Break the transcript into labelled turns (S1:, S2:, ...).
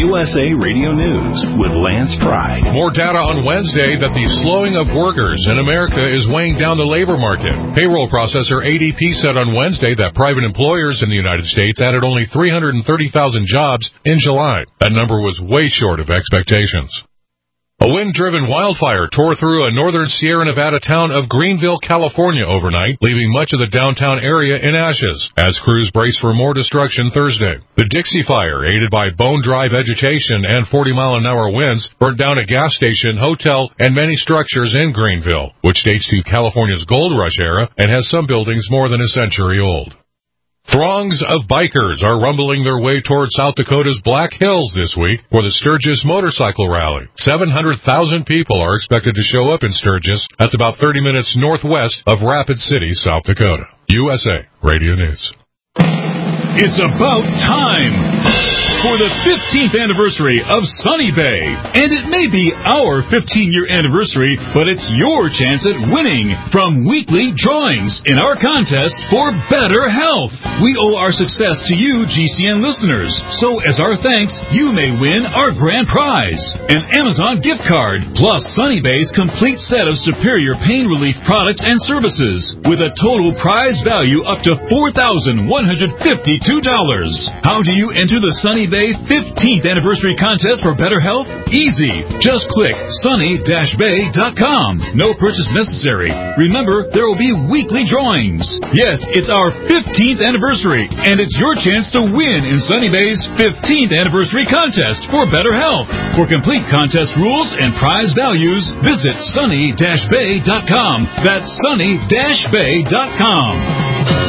S1: USA Radio News with Lance Pry.
S2: More data on Wednesday that the slowing of workers in America is weighing down the labor market. Payroll processor ADP said on Wednesday that private employers in the United States added only 330,000 jobs in July. That number was way short of expectations. A wind-driven wildfire tore through a northern Sierra Nevada town of Greenville, California overnight, leaving much of the downtown area in ashes, as crews brace for more destruction Thursday. The Dixie Fire, aided by bone-dry vegetation and 40-mile-an-hour winds, burnt down a gas station, hotel, and many structures in Greenville, which dates to California's gold rush era and has some buildings more than a century old. Throngs of bikers are rumbling their way toward South Dakota's Black Hills this week for the Sturgis Motorcycle Rally. 700,000 people are expected to show up in Sturgis. That's about 30 minutes northwest of Rapid City, South Dakota. USA Radio News.
S3: It's about time for the 15th anniversary of Sunny Bay. And it may be our 15-year anniversary, but it's your chance at winning from weekly drawings in our contest for better health. We owe our success to you, GCN listeners. So as our thanks, you may win our grand prize, an Amazon gift card, plus Sunny Bay's complete set of superior pain relief products and services, with a total prize value up to $4,152. How do you enter the Sunny Bay 15th anniversary contest for better health? Easy. Just click sunny-bay.com. No purchase necessary. Remember, there will be weekly drawings. Yes, it's our 15th anniversary, and it's your chance to win in Sunny Bay's 15th anniversary contest for better health. For complete contest rules and prize values, visit sunny-bay.com. That's sunny-bay.com.